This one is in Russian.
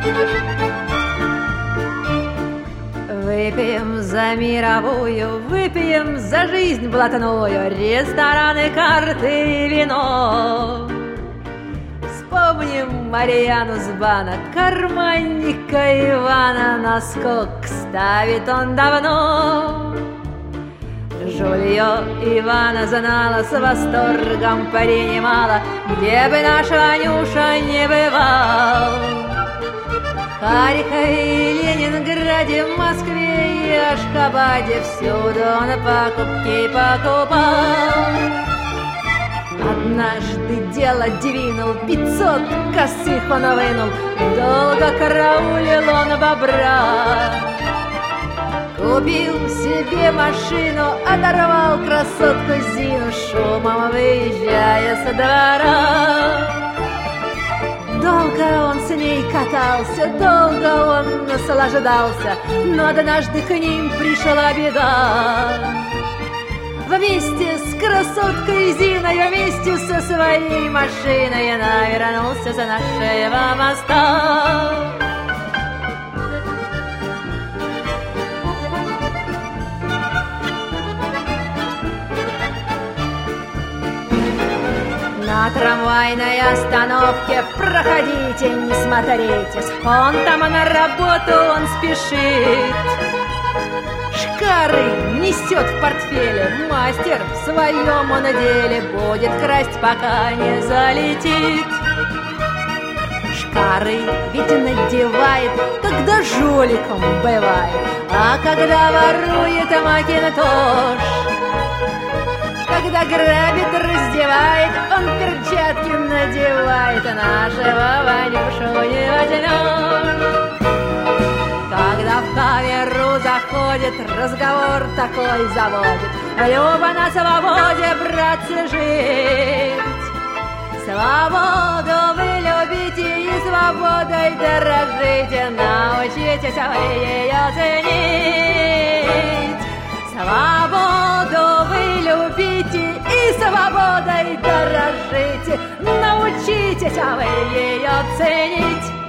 Выпьем за мировую, выпьем за жизнь блатную, рестораны, карты, вино. Вспомним Марьяну с бана, карманника Ивана, на скок ставит он давно. Жулье Ивана знала, с восторгом принимала, где бы наш Ванюша не бывал. В Харькове, Ленинграде, Москве и Ашхабаде всюду он покупки покупал. Однажды дело двинул, 500 косых он вынул, долго караулил он бобра. Купил себе машину, оторвал красотку Зину, шумом выезжая со двора. Долго он с ней катался, долго он наслаждался, но однажды к ним пришла беда. Вместе с красоткой Зиной, вместе со своей машиной навернулся за нашего моста. На трамвайной остановке проходите, не смотритесь, он там на работу, он спешит. Шкары несет в портфеле, мастер в своем он деле, будет красть, пока не залетит. Шкары ведь надевает, когда жуликом бывает, а когда ворует Макинтош. Когда грабит, раздевает, он перчатки надевает, нашего Ванюшу не возьмешь. Когда в камеру заходит, разговор такой заводит: Люба, на свободе, братцы, жить. Свободу вы любите и свободой дорожите, научитесь вы ее ценить. Свободу вы любите и свободой дорожите, научитесь вы ее ценить.